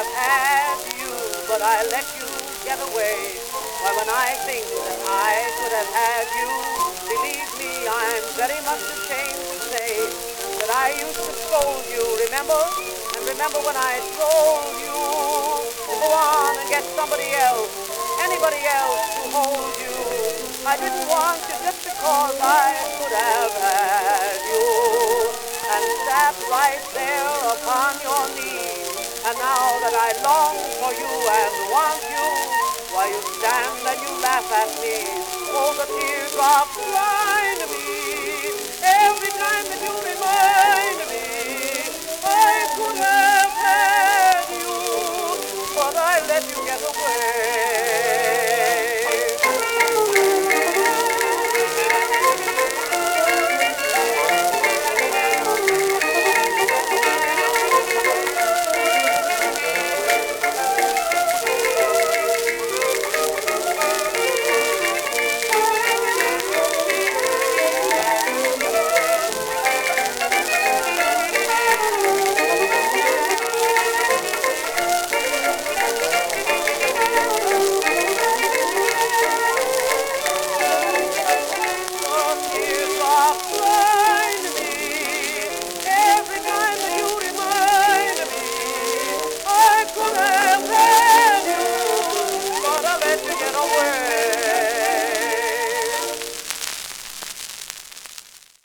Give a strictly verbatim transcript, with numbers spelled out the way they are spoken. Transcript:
have had you, but I let you get away. Why, when I think that I could have had you, believe me, I'm very much ashamed to say that I used to scold you, remember? And remember when I told you to go on and get somebody else, anybody else to hold you. I didn't want you just because I could have had you. And sat right there upon your knees. And now that I long for you and want you, why you stand and you laugh at me. Oh, the teardrops fly